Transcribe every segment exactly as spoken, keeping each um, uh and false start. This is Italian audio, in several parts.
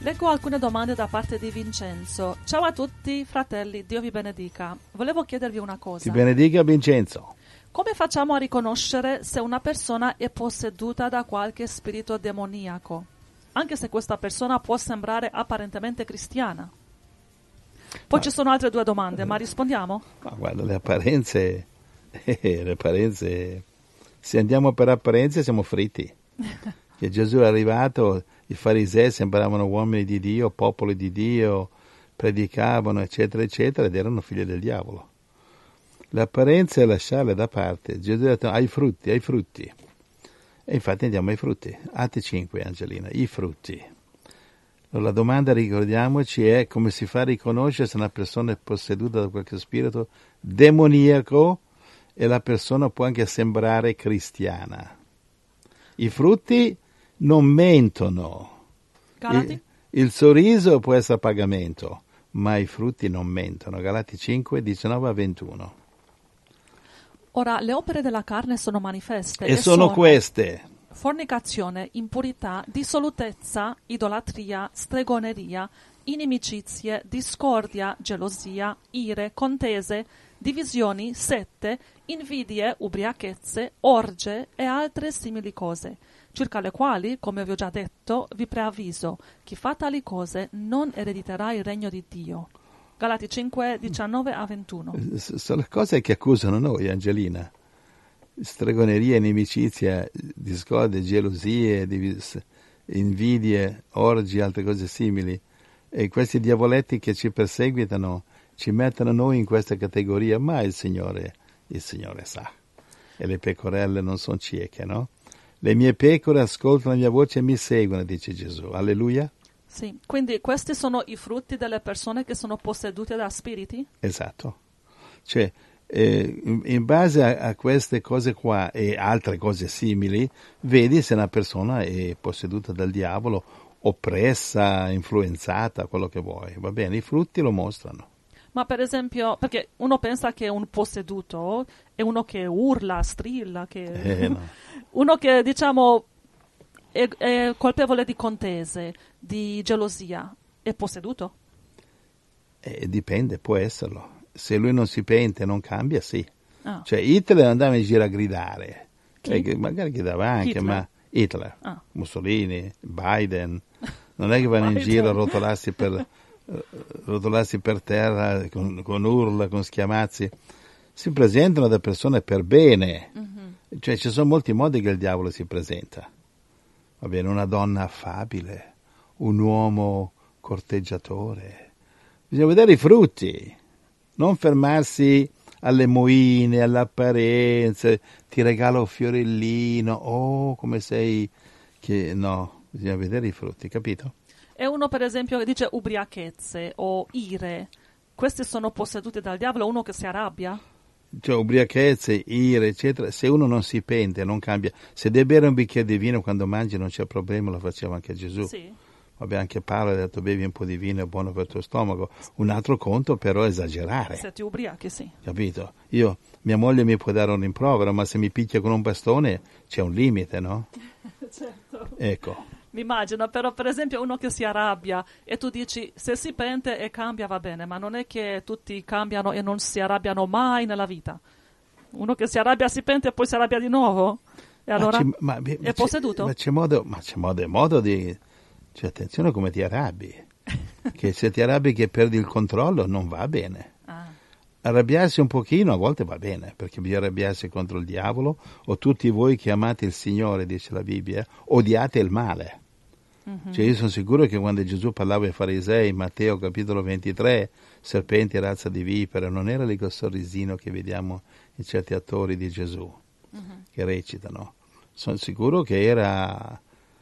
Leggo alcune domande da parte di Vincenzo. Ciao a tutti, fratelli, Dio vi benedica. Volevo chiedervi una cosa. Ti benedica Vincenzo. Come facciamo a riconoscere se una persona è posseduta da qualche spirito demoniaco, anche se questa persona può sembrare apparentemente cristiana? Poi ma, ci sono altre due domande, ma rispondiamo? Ma guarda, le apparenze, eh, le apparenze, se andiamo per apparenze siamo fritti. Che Gesù è arrivato, i farisei sembravano uomini di Dio, popolo di Dio, predicavano, eccetera, eccetera, ed erano figli del diavolo. Le apparenze lasciarle da parte. Gesù ha detto, ai frutti, ai frutti. E infatti andiamo ai frutti. Atti cinque, Angelina, i frutti. Allora, la domanda, ricordiamoci, è come si fa a riconoscere se una persona è posseduta da qualche spirito demoniaco e la persona può anche sembrare cristiana. I frutti non mentono. Il, il sorriso può essere a pagamento, ma i frutti non mentono. Galati cinque, diciannove a ventuno. Ora, le opere della carne sono manifeste. E, e sono, sono queste. Fornicazione, impurità, dissolutezza, idolatria, stregoneria, inimicizie, discordia, gelosia, ire, contese, divisioni, sette, invidie, ubriachezze, orge e altre simili cose, circa le quali, come vi ho già detto, vi preavviso, chi fa tali cose non erediterà il regno di Dio. Galati cinque, diciannove a ventuno. Sono le cose che accusano noi, Angelina. Stregoneria, inimicizia, discordie, gelosie, divis- invidie, orgi, altre cose simili. E questi diavoletti che ci perseguitano ci mettono noi in questa categoria, ma il Signore, il Signore sa. E le pecorelle non sono cieche, no? Le mie pecore ascoltano la mia voce e mi seguono, dice Gesù. Alleluia. Sì, quindi questi sono i frutti delle persone che sono possedute da spiriti? Esatto. Cioè, eh, in, in base a, a queste cose qua e altre cose simili, vedi se una persona è posseduta dal diavolo, oppressa, influenzata, quello che vuoi. Va bene, i frutti lo mostrano. Ma per esempio, perché uno pensa che un posseduto è uno che urla, strilla, che Eh, no. uno che, diciamo, è, è colpevole di contese, di gelosia, è posseduto? Eh, dipende, può esserlo. Se lui non si pente, non cambia, sì. Ah. Cioè, Hitler andava in giro a gridare. Cioè, magari gridava anche, Hitler. ma Hitler, ah. Mussolini, Biden, non è che vanno in giro a rotolarsi per, rotolarsi per terra con, con urla, con schiamazzi. Si presentano da persone per bene. Mm-hmm. Cioè, ci sono molti modi che il diavolo si presenta. Va bene, una donna affabile, un uomo corteggiatore. Bisogna vedere i frutti, non fermarsi alle moine, alle apparenze, ti regalo un fiorellino, oh, come sei, che no, bisogna vedere i frutti, capito? E uno, per esempio, che dice ubriachezze o ire, questi sono posseduti dal diavolo, uno che si arrabbia? Cioè, ubriachezze, ire, eccetera, se uno non si pente, non cambia. Se deve bere un bicchiere di vino quando mangi non c'è problema, lo faceva anche Gesù. Sì. Vabbè, anche Paolo ha detto bevi un po' di vino, è buono per il tuo stomaco. Un altro conto però è esagerare. Se ti ubriachi, sì. Capito? Io, mia moglie mi può dare un rimprovero, ma se mi picchia con un bastone c'è un limite, no? Certo. Ecco. Mi immagino, però per esempio uno che si arrabbia e tu dici se si pente e cambia va bene, ma non è che tutti cambiano e non si arrabbiano mai nella vita. Uno che si arrabbia si pente e poi si arrabbia di nuovo e allora ma ma, ma, è posseduto? Ma c'è modo, ma c'è modo e modo di... Cioè, attenzione come ti arrabbi. Che se ti arrabbi che perdi il controllo non va bene. Ah. Arrabbiarsi un pochino a volte va bene, perché bisogna arrabbiarsi contro il diavolo, o tutti voi che amate il Signore, dice la Bibbia, odiate il male. Mm-hmm. Cioè io sono sicuro che quando Gesù parlava ai farisei, Matteo capitolo ventitré, serpenti e razza di vipere, non era lì quel sorrisino che vediamo in certi attori di Gesù, mm-hmm. che recitano. Sono sicuro che era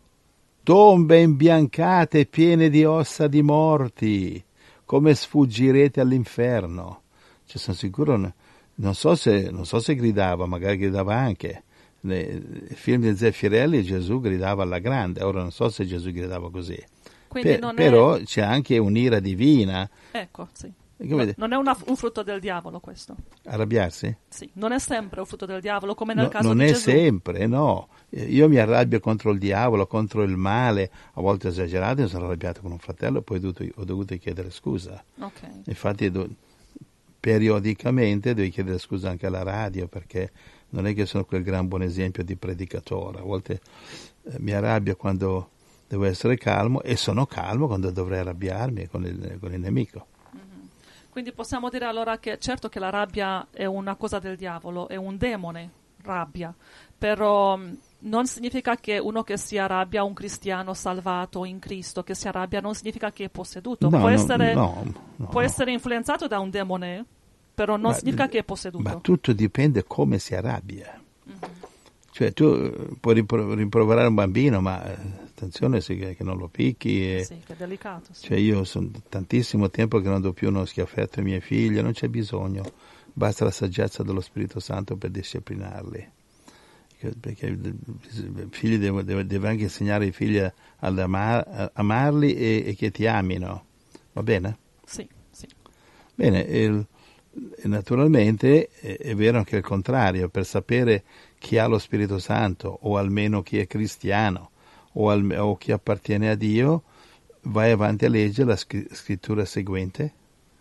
tombe imbiancate piene di ossa di morti, come sfuggirete all'inferno. Cioè, sono sicuro, non so se, non so se gridava, magari gridava anche. Nei film di Zeffirelli Gesù gridava alla grande, ora non so se Gesù gridava così. Quindi per, non però è... c'è anche un'ira divina. Ecco, sì. Come- Non è una- un frutto del diavolo questo. Arrabbiarsi? Sì, non è sempre un frutto del diavolo come nel No, caso non di è Gesù. sempre, no. Io mi arrabbio contro il diavolo, contro il male, a volte esagerato, mi sono arrabbiato con un fratello e poi ho dovuto, ho dovuto chiedere scusa. Ok. Infatti do- periodicamente devi chiedere scusa anche alla radio, perché non è che sono quel gran buon esempio di predicatore. A volte eh, mi arrabbio quando devo essere calmo e sono calmo quando dovrei arrabbiarmi con il, con il nemico. Quindi possiamo dire allora che certo che la rabbia è una cosa del diavolo, è un demone, rabbia, però mh, non significa che uno che si arrabbia, un cristiano salvato in Cristo, che si arrabbia, non significa che è posseduto. No, può, no, essere, no, no, può no. essere influenzato da un demone, però non Ma- significa che è posseduto. Ma tutto dipende come si arrabbia. Mhm. Cioè tu eh, puoi rimpro- rimproverare un bambino, ma eh, attenzione sì, che, che non lo picchi. E, Sì, che è delicato. Sì. cioè io sono tantissimo tempo che non do più uno schiaffetto ai miei figli, non c'è bisogno, basta la saggezza dello Spirito Santo per disciplinarli. Perché- Perché i figli deve, deve- deve anche insegnare ai figli a- ad ama- a amarli e, e che ti amino, va bene? Sì, sì. Bene, il- e naturalmente è, è vero anche il contrario, per sapere chi ha lo Spirito Santo, o almeno chi è cristiano, o, al- o chi appartiene a Dio, vai avanti a leggere la scri- scrittura seguente.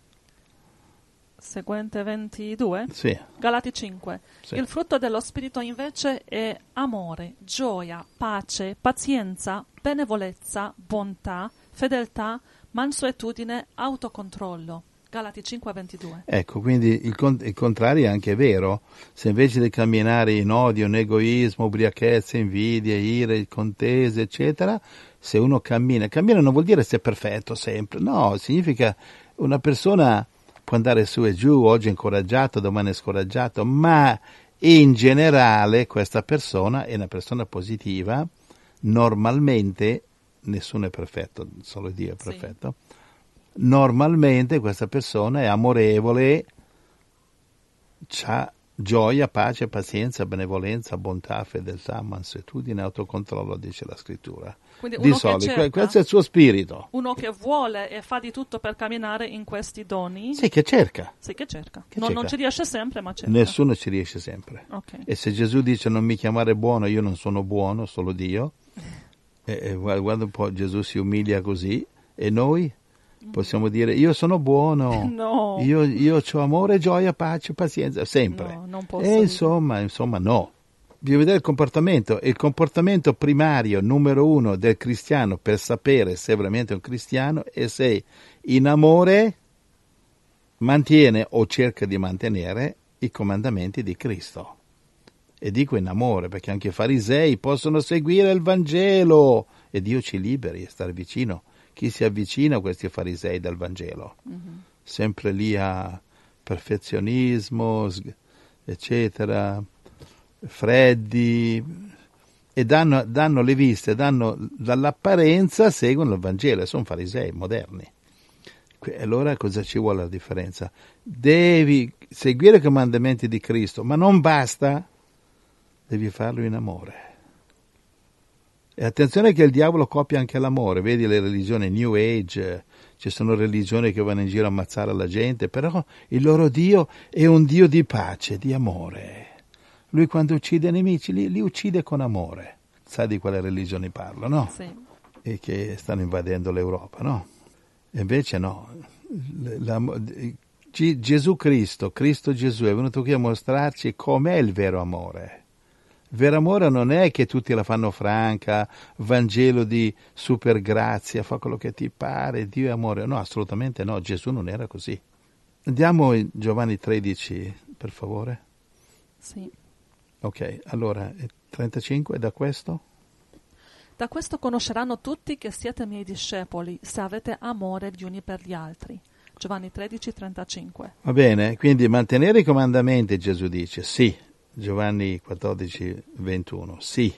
Seguente ventidue. Sì, Galati cinque. sì. Il frutto dello Spirito invece è amore, gioia, pace, pazienza, benevolenza, bontà, fedeltà, mansuetudine, autocontrollo. Galati cinque ventidue. Ecco, quindi il, con- il contrario è anche vero. Se invece di camminare in odio, in egoismo, ubriachezza, invidia, ire, contese, eccetera, se uno cammina, cammina non vuol dire essere perfetto sempre, no, significa una persona può andare su e giù, oggi è incoraggiato, domani è scoraggiato, ma in generale questa persona è una persona positiva, normalmente nessuno è perfetto, solo Dio è Sì. perfetto. Normalmente questa persona è amorevole, ha gioia, pace, pazienza, benevolenza, bontà, fedeltà, mansuetudine, autocontrollo, dice la scrittura. Quindi Di uno che solito, que- cerca, questo è il suo spirito. uno che vuole e fa di tutto per camminare in questi doni, Sì, che cerca. sì che cerca. Che non, cerca. non ci riesce sempre, ma cerca. Nessuno ci riesce sempre. Ok. E se Gesù dice non mi chiamare buono, io non sono buono, solo Dio, e, e guarda, guarda un po', Gesù si umilia così, e noi possiamo dire io sono buono, No. io, io ho amore, gioia, pace, pazienza, sempre. No, non posso E dire. insomma, insomma no. Bisogna vedere il comportamento. Il comportamento primario, numero uno del cristiano per sapere se è veramente un cristiano è se in amore mantiene o cerca di mantenere i comandamenti di Cristo. E dico in amore, perché anche i farisei possono seguire il Vangelo e Dio ci liberi a stare vicino. Chi si avvicina a questi farisei del Vangelo? Mhm. Sempre lì a perfezionismo, sg- eccetera, freddi, e danno, danno le viste, danno dall'apparenza, seguono il Vangelo, e sono farisei moderni. Que- Allora cosa ci vuole la differenza? Devi seguire i comandamenti di Cristo, ma non basta, devi farlo in amore. E attenzione che il diavolo copia anche l'amore, vedi le religioni New Age, ci sono religioni che vanno in giro a ammazzare la gente, però il loro Dio è un Dio di pace, di amore. Lui quando uccide i nemici li, li uccide con amore. Sa di quale religioni parlo, no? Sì. E che stanno invadendo l'Europa, no? E invece no. La- la- G- Gesù Cristo, Cristo Gesù è venuto qui a mostrarci com'è il vero amore. Il vero amore non è che tutti la fanno franca, Vangelo di super grazia, fa quello che ti pare, Dio è amore. No, assolutamente no, Gesù non era così. Andiamo in Giovanni tredici, per favore. Sì. Ok, allora, trentacinque da questo? Da questo conosceranno tutti che siete miei discepoli, se avete amore gli uni per gli altri. Giovanni tredici trentacinque. Va bene, quindi mantenere i comandamenti, Gesù dice, sì. Giovanni quattordici ventuno, sì.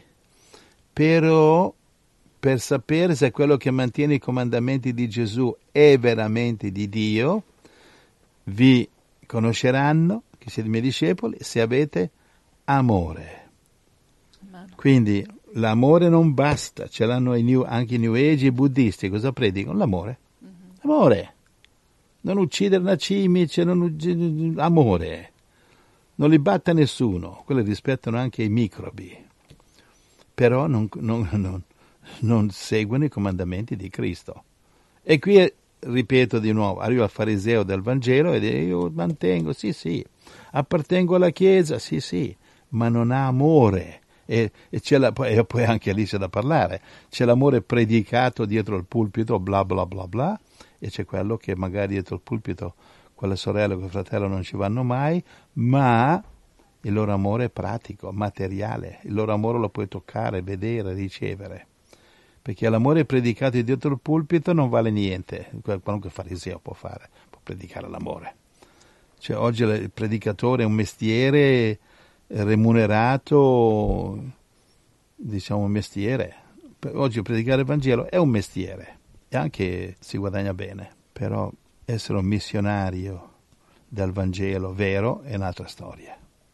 Però per sapere se quello che mantiene i comandamenti di Gesù è veramente di Dio, vi conosceranno, che siete i miei discepoli, se avete amore. Amen. Quindi l'amore non basta, ce l'hanno i new, anche i New Age e i buddisti, cosa predicano? L'amore. Mhm. Amore. non uccidere una cimice, non ucc- amore. Non li batta nessuno, quelli rispettano anche i microbi, però non, non, non, non seguono i comandamenti di Cristo. E qui, ripeto di nuovo, arriva il fariseo del Vangelo e dice, io mantengo, sì sì, appartengo alla Chiesa, sì sì, ma non ha amore. E, e, c'è la, e poi anche lì c'è da parlare, c'è l'amore predicato dietro il pulpito, bla bla bla bla, e c'è quello che magari dietro il pulpito quella sorella o quel fratello non ci vanno mai, ma il loro amore è pratico, materiale, il loro amore lo puoi toccare, vedere, ricevere, perché l'amore predicato dietro il pulpito non vale niente, qualunque fariseo può fare, può predicare l'amore. Cioè oggi il predicatore è un mestiere remunerato, diciamo un mestiere, oggi predicare il Vangelo è un mestiere e anche si guadagna bene, però essere un missionario del Vangelo vero è un'altra storia.